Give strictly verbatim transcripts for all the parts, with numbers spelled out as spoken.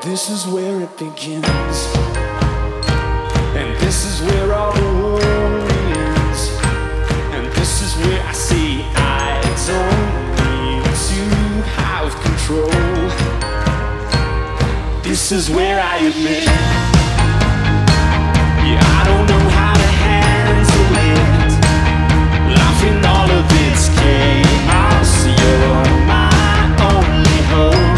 This is where it begins, and this is where all the worry ends, and this is where I see I don't need to have control. This is where I admit, yeah, I don't know how to handle it. Life in all of its chaos, you're my only hope.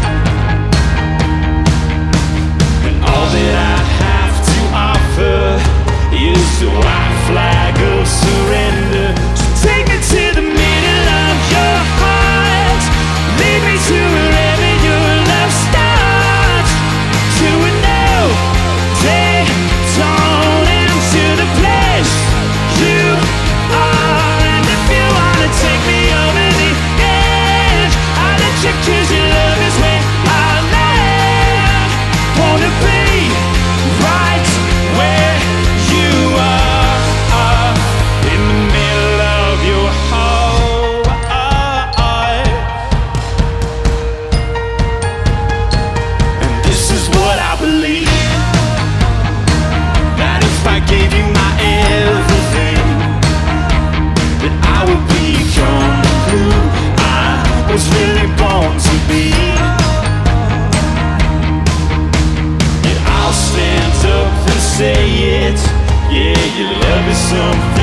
All that I have to offer is the white flag of surrender. So take me to the middle of your heart, lead me to wherever your love starts. To a no day dawn into the place you are. And if you wanna take me over the edge, I'll let you, 'cause your love is where I land. Wanna be right where you are, uh, in the middle of your heart. And this is what I believe, that if I gave you my everything, that I would become who I was really born to be. I'll stand up and say it, yeah, your love is something